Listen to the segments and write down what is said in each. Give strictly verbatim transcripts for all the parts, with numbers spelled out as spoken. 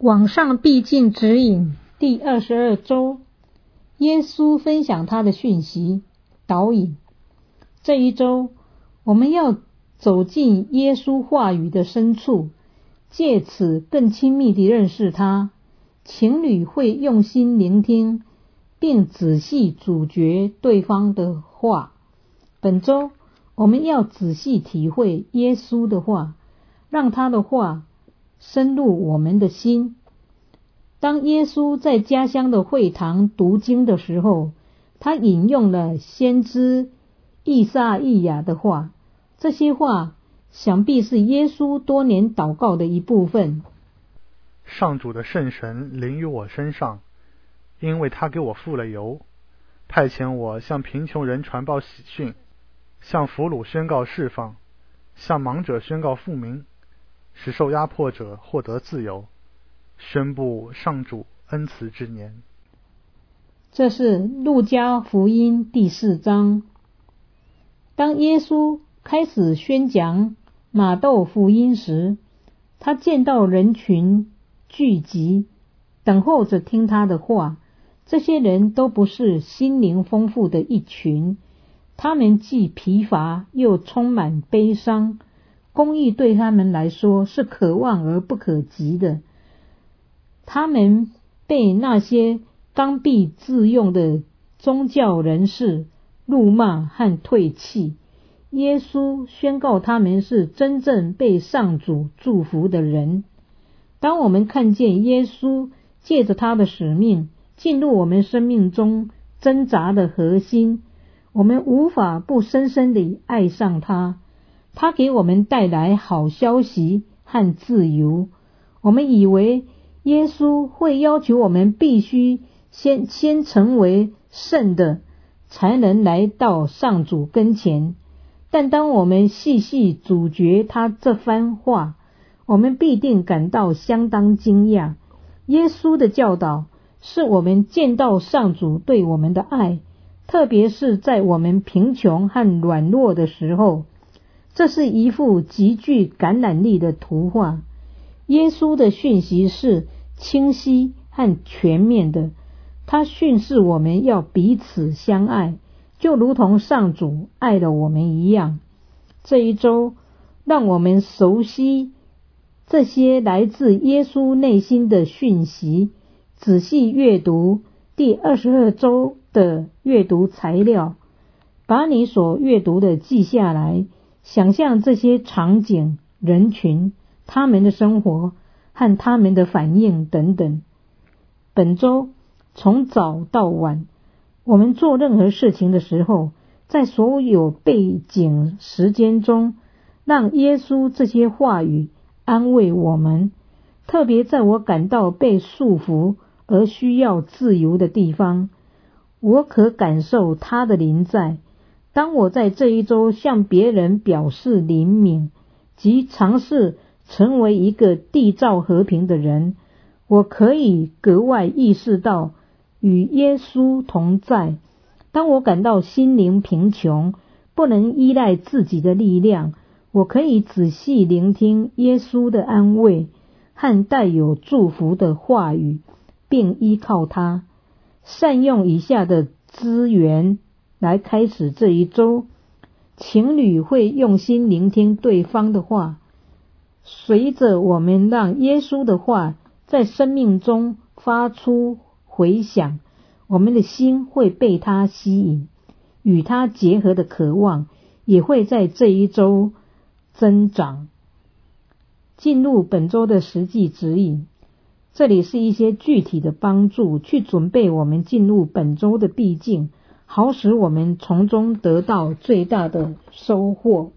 网上必经指引第二十二周，耶稣分享他的讯息。导引，这一周我们要走进耶稣话语的深处，借此更亲密地认识他。情侣会用心聆听，并仔细咀嚼对方的话。本周我们要仔细体会耶稣的话，让他的话深入我们的心。当耶稣在家乡的会堂读经的时候，他引用了先知以赛亚的话，这些话想必是耶稣多年祷告的一部分。 上主的圣神临于我身上，因为他给我付了油，派遣我向贫穷人传报喜讯，向俘虏宣告释放，向盲者宣告复明，使受压迫者获得自由，宣布上主恩慈之年。 这是路加福音第四章。当耶稣开始宣讲马窦福音时，他见到人群聚集，等候着听他的话。这些人都不是心灵丰富的一群，他们既疲乏又充满悲伤。公义对他们来说是可望而不可及的。他们被那刚刚愎自用的宗教人士辱骂和唾弃。耶稣宣告他们是真正被上主祝福的人。当我们看见耶稣借着他的使命进入我们生命中挣扎的核心，我们无法不深深地爱上他。他给我们带来好消息和自由。我们以为耶稣会要求我们必须先先成为圣的，才能来到上主跟前。但当我们细细咀嚼他这番话，我们必定感到相当惊讶。耶稣的教导是我们见到上主对我们的爱，特别是在我们贫穷和软弱的时候。这是一幅极具感染力的图画。耶稣的讯息是清晰和全面的，他训示我们要彼此相爱，就如同上主爱了我们一样。这一周，让我们熟悉这些来自耶稣内心的讯息，仔细阅读第二十二周的阅读材料，把你所阅读的记下来，想象这些场景、人群、他们的生活和他们的反应等等。本周从早到晚，我们做任何事情的时候，在所有背景时间中，让耶稣这些话语安慰我们。特别在我感到被束缚而需要自由的地方，我可感受他的临在。当我在这一周向别人表示怜悯及尝试成为一个缔造和平的人，我可以格外意识到与耶稣同在。当我感到心灵贫穷，不能依赖自己的力量，我可以仔细聆听耶稣的安慰和带有祝福的话语，并依靠他。善用以下的资源来开始这一周。情侣会用心聆听对方的话。随着我们让耶稣的话在生命中发出回响，我们的心会被他吸引，与他结合的渴望也会在这一周增长。进入本周的实际指引，这里是一些具体的帮助，去准备我们进入本周的必经，好使我们从中得到最大的收获。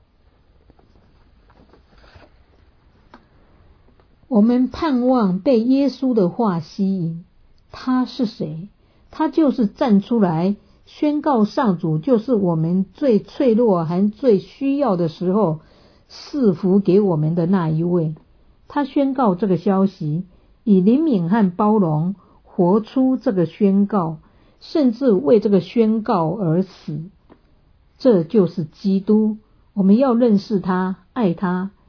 我们盼望被耶稣的话吸引。他是谁？他就是站出来宣告上主就是我们最脆弱和最需要的时候赐福给我们的那一位。他宣告这个消息，以怜悯和包容活出这个宣告，甚至为这个宣告而死。这就是基督。我们要认识他，爱他，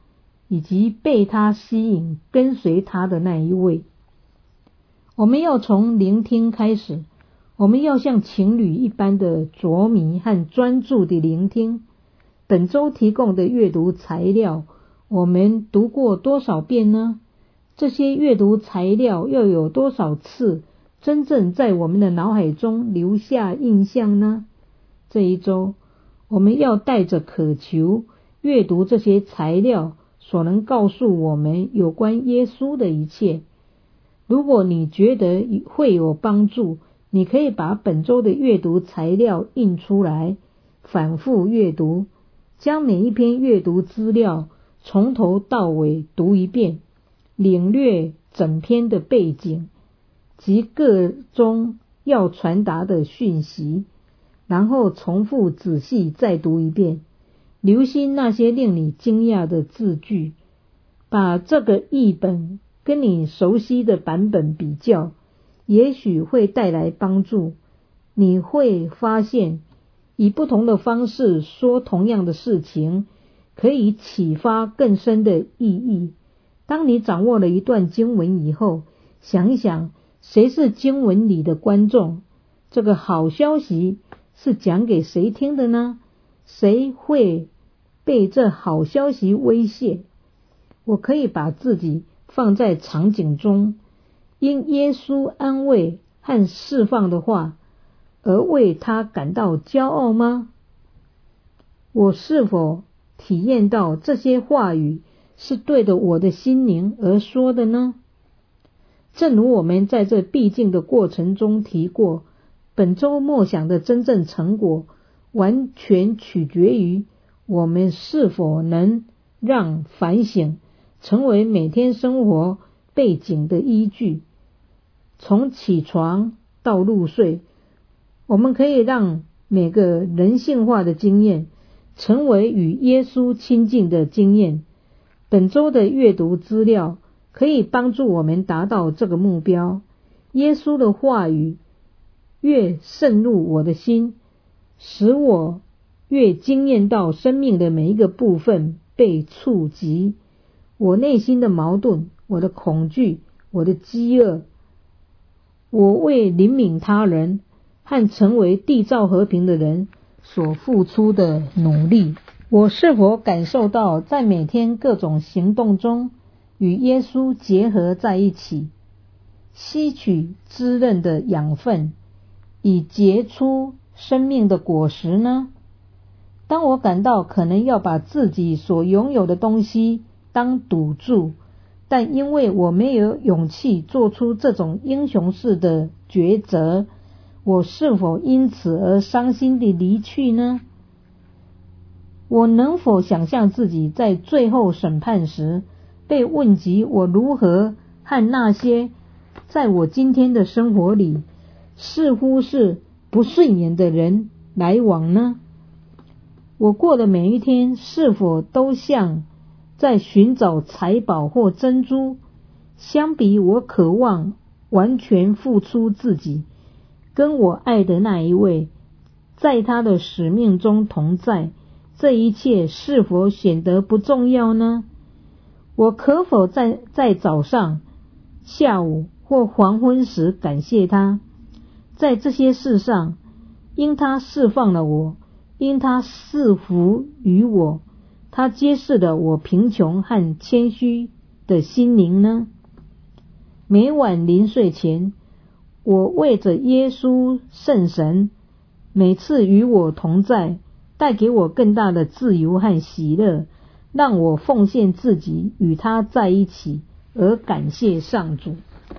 以及被他吸引跟随他的那一位。我们要从聆听开始，我们要像情侣一般的着迷和专注地聆听。本周提供的阅读材料，我们读过多少遍呢？这些阅读材料又有多少次真正在我们的脑海中留下印象呢？这一周，我们要带着渴求阅读这些材料所能告诉我们有关耶稣的一切。如果你觉得会有帮助，你可以把本周的阅读材料印出来，反复阅读，将每一篇阅读资料从头到尾读一遍，领略整篇的背景及各中要传达的讯息，然后重复仔细再读一遍，留心那些令你惊讶的字句，把这个译本跟你熟悉的版本比较，也许会带来帮助。你会发现，以不同的方式说同样的事情，可以启发更深的意义。当你掌握了一段经文以后，想一想，谁是经文里的观众？这个好消息是讲给谁听的呢？谁会被这好消息威胁？我可以把自己放在场景中，因耶稣安慰和释放的话而为他感到骄傲吗？我是否体验到这些话语是对着我的心灵而说的呢？正如我们在这必经的过程中提过，本周默想的真正成果完全取决于我们是否能让反省成为每天生活背景的依据。从起床到入睡，我们可以让每个人性化的经验成为与耶稣亲近的经验。本周的阅读资料可以帮助我们达到这个目标。耶稣的话语越渗入我的心，使我越经验到生命的每一个部分被触及。我内心的矛盾，我的恐惧，我的饥饿，我为怜悯他人和成为缔造和平的人所付出的努力，我是否感受到在每天各种行动中与耶稣结合在一起，吸取滋润的养分，以结出生命的果实呢？当我感到可能要把自己所拥有的东西当赌注，但因为我没有勇气做出这种英雄式的抉择，我是否因此而伤心地离去呢？我能否想象自己在最后审判时被问及我如何和那些在我今天的生活里似乎是不顺眼的人来往呢？我过的每一天是否都像在寻找财宝或珍珠？相比我渴望完全付出自己，跟我爱的那一位在他的使命中同在，这一切是否显得不重要呢？我可否在在早上、下午或黄昏时感谢他？在这些事上，因他释放了我，因他赐福于我，他揭示了我贫穷和谦虚的心灵呢？每晚临睡前，我为着耶稣圣神每次与我同在，带给我更大的自由和喜乐，让我奉献自己与他在一起，而感谢上主。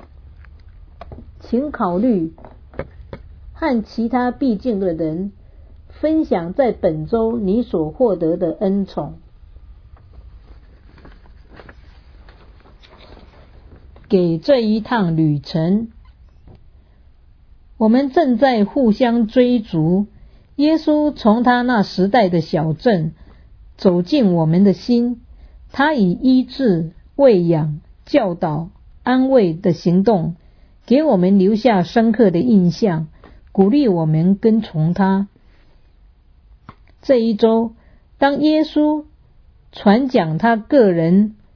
请考虑和其他必敬的人分享在本周你所获得的恩宠。给这一趟旅程，我们正在互相追逐。耶稣从他那时代的小镇走进我们的心，他以医治、喂养、教导、安慰的行动给我们留下深刻的印象，鼓励我们跟从他。这一周，当耶稣传讲他个人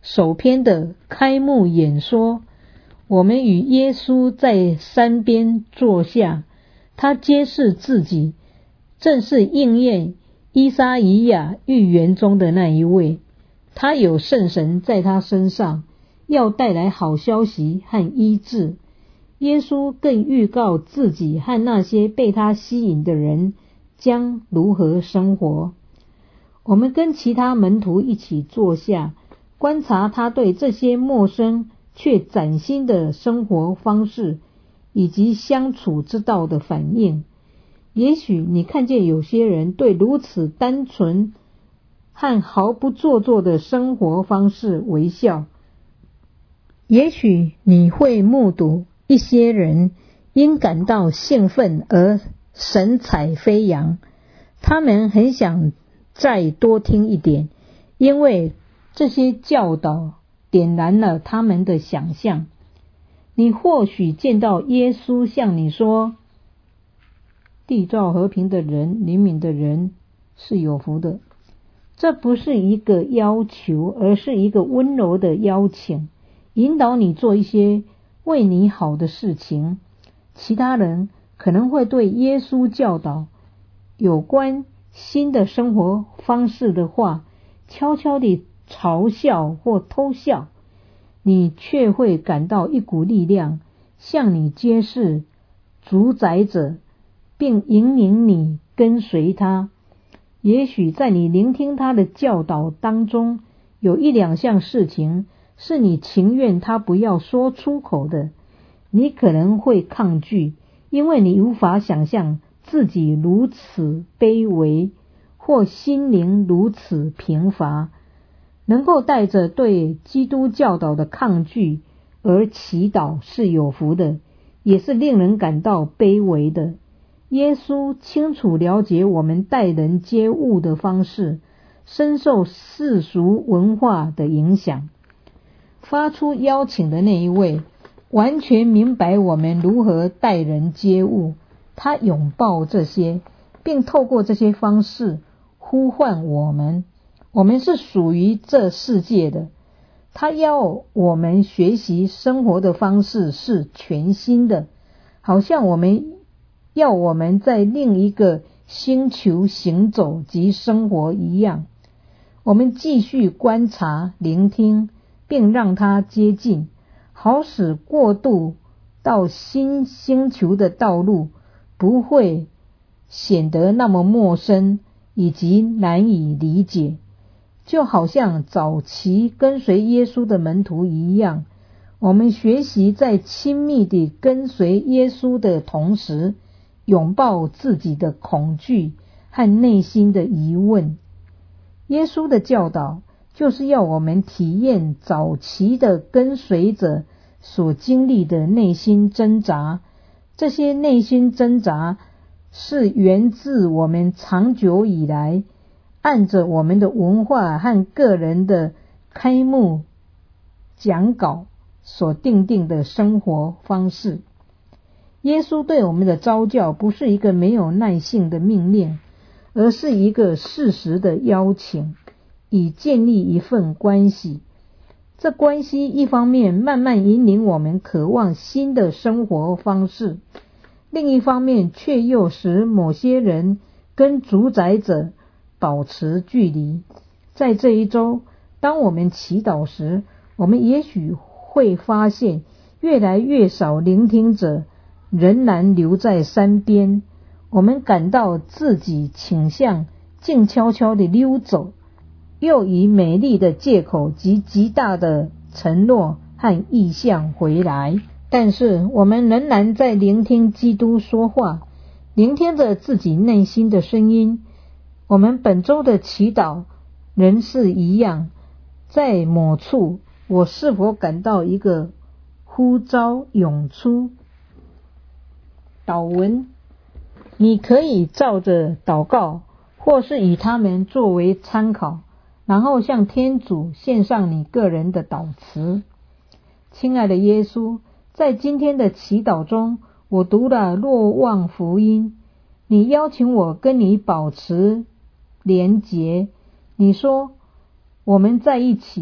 首篇的开幕演说，我们与耶稣在山边坐下，他揭示自己正是应验依撒意亚预言中的那一位，他有圣神在他身上，要带来好消息和医治。耶稣更预告自己和那些被他吸引的人将如何生活。我们跟其他门徒一起坐下，观察他对这些陌生却崭新的生活方式以及相处之道的反应。也许你看见有些人对如此单纯和毫不做作的生活方式微笑，也许你会目睹一些人因感到兴奋而神采飞扬，他们很想再多听一点，因为这些教导点燃了他们的想象。你或许见到耶稣向你说，缔造和平的人，怜悯的人是有福的。这不是一个要求，而是一个温柔的邀请，引导你做一些为你好的事情。其他人可能会对耶稣教导有关新的生活方式的话悄悄地嘲笑或偷笑，你却会感到一股力量向你揭示主宰者，并引领你跟随他。也许在你聆听他的教导当中，有一两项事情是你情愿他不要说出口的。你可能会抗拒，因为你无法想象自己如此卑微，或心灵如此贫乏。能够带着对基督教导的抗拒而祈祷是有福的，也是令人感到卑微的。耶稣清楚了解我们待人接物的方式，深受世俗文化的影响。发出邀请的那一位完全明白我们如何待人接物，他拥抱这些，并透过这些方式呼唤我们。我们是属于这世界的，他要我们学习生活的方式是全新的，好像我们要我们在另一个星球行走及生活一样。我们继续观察、聆听，并让它接近，好使过渡到新星球的道路不会显得那么陌生以及难以理解。就好像早期跟随耶稣的门徒一样，我们学习在亲密地跟随耶稣的同时，拥抱自己的恐惧和内心的疑问。耶稣的教导就是要我们体验早期的跟随者所经历的内心挣扎，这些内心挣扎是源自我们长久以来按着我们的文化和个人的开幕讲稿所定定的生活方式。耶稣对我们的召叫不是一个没有耐性的命令，而是一个适时的邀请，以建立一份关系。这关系一方面慢慢引领我们渴望新的生活方式，另一方面却又使某些人跟主宰者保持距离。在这一周，当我们祈祷时，我们也许会发现越来越少聆听者仍然留在山边。我们感到自己倾向静悄悄地溜走，又以美丽的借口及极大的承诺和意向回来。但是我们仍然在聆听基督说话，聆听着自己内心的声音。我们本周的祈祷仍是一样，在某处我是否感到一个呼召涌出？祷文，你可以照着祷告，或是以它们作为参考，然后向天主献上你个人的祷词。亲爱的耶稣，在今天的祈祷中，我读了若望福音，你邀请我跟你保持连结。你说，我们在一起，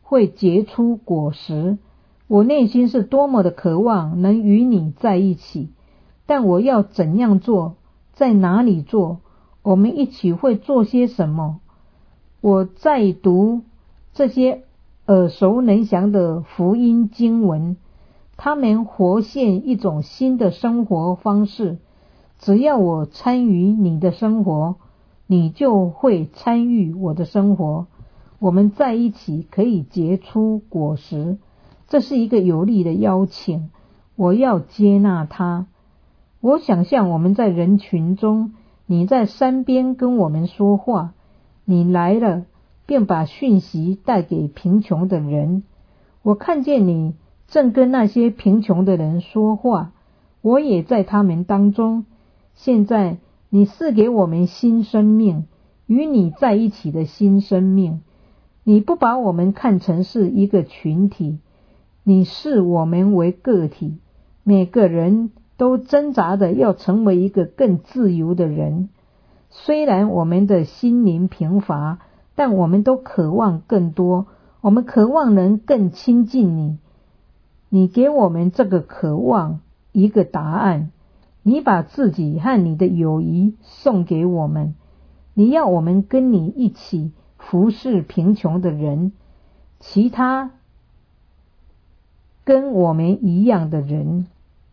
会结出果实。我内心是多么的渴望能与你在一起，但我要怎样做，在哪里做，我们一起会做些什么？我在读这些耳熟能详的福音经文，他们活现一种新的生活方式。只要我参与你的生活，你就会参与我的生活，我们在一起可以结出果实。这是一个有力的邀请，我要接纳它。我想象我们在人群中，你在山边跟我们说话，你来了便把讯息带给贫穷的人。我看见你正跟那些贫穷的人说话，我也在他们当中。现在你赐给我们新生命，与你在一起的新生命。你不把我们看成是一个群体，你视我们为个体，每个人都挣扎的要成为一个更自由的人。虽然我们的心灵贫乏，但我们都渴望更多，我们渴望能更亲近你。你给我们这个渴望一个答案，你把自己和你的友谊送给我们，你要我们跟你一起服侍贫穷的人，其他跟我们一样的人。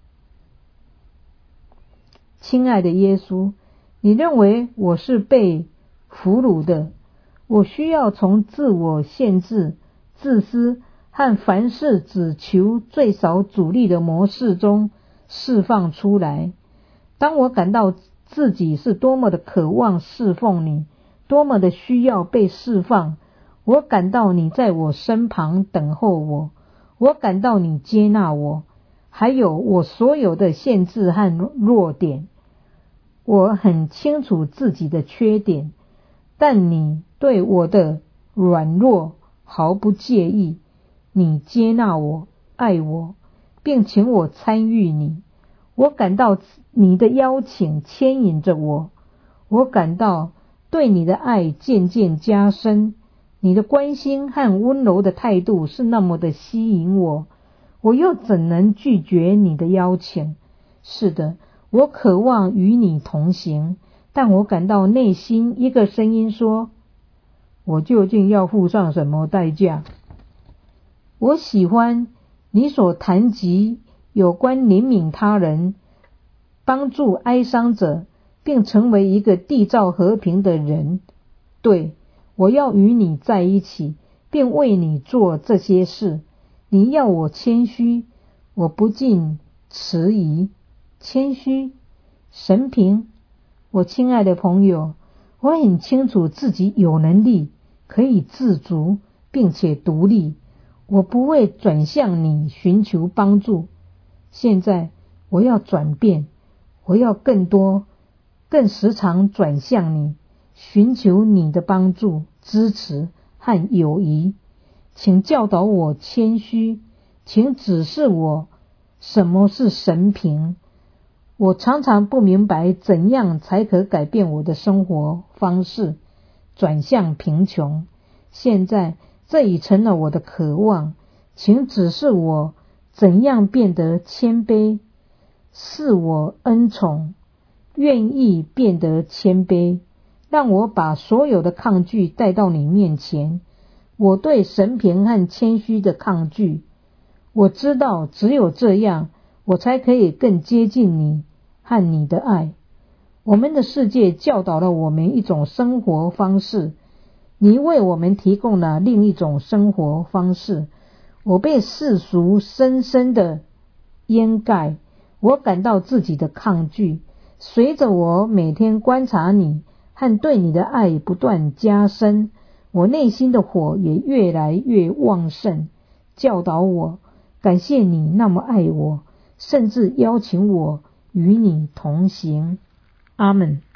亲爱的耶稣，你认为我是被俘虏的，我需要从自我限制、自私和凡事只求最少阻力的模式中释放出来。当我感到自己是多么的渴望侍奉你，多么的需要被释放，我感到你在我身旁等候我，我感到你接纳我，还有我所有的限制和弱点。我很清楚自己的缺点，但你对我的软弱毫不介意。你接纳我，爱我，并请我参与你。我感到你的邀请牵引着我，我感到对你的爱渐渐加深，你的关心和温柔的态度是那么的吸引我，我又怎能拒绝你的邀请？是的，我渴望与你同行，但我感到内心一个声音说，我究竟要付上什么代价？我喜欢你所谈及有关怜悯他人、帮助哀伤者，并成为一个缔造和平的人。对，我要与你在一起，并为你做这些事。你要我谦虚，我不禁迟疑。谦虚，神平，我亲爱的朋友，我很清楚自己有能力，可以自足，并且独立。我不会转向你寻求帮助。现在我要转变，我要更多、更时常转向你，寻求你的帮助、支持和友谊。请教导我谦虚，请指示我什么是神平。我常常不明白怎样才可改变我的生活方式，转向贫穷。现在这已成了我的渴望，请指示我怎样变得谦卑，赐我恩宠，愿意变得谦卑，让我把所有的抗拒带到你面前。我对神平和谦虚的抗拒，我知道只有这样，我才可以更接近你和你的爱。我们的世界教导了我们一种生活方式，你为我们提供了另一种生活方式。我被世俗深深的掩盖，我感到自己的抗拒。随着我每天观察你和对你的爱不断加深，我内心的火也越来越旺盛。教导我，感谢你那么爱我，甚至邀请我与你同行。阿们。